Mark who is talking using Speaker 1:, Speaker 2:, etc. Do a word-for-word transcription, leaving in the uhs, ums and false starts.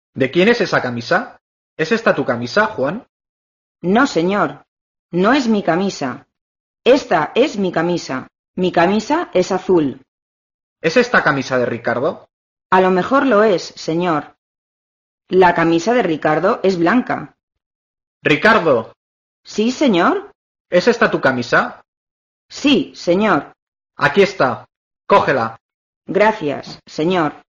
Speaker 1: ¿De quién es esa camisa? ¿Es esta tu camisa, Juan?
Speaker 2: No, señor. No es mi camisa. Esta es mi camisa. Mi camisa es azul.
Speaker 1: ¿Es esta camisa de Ricardo?
Speaker 2: A lo mejor lo es, señor. La camisa de Ricardo es blanca.
Speaker 1: ¡Ricardo!
Speaker 2: ¿Sí, señor?
Speaker 1: ¿Es esta tu camisa?
Speaker 2: Sí, señor.
Speaker 1: Aquí está. Cógela.
Speaker 2: Gracias, señor.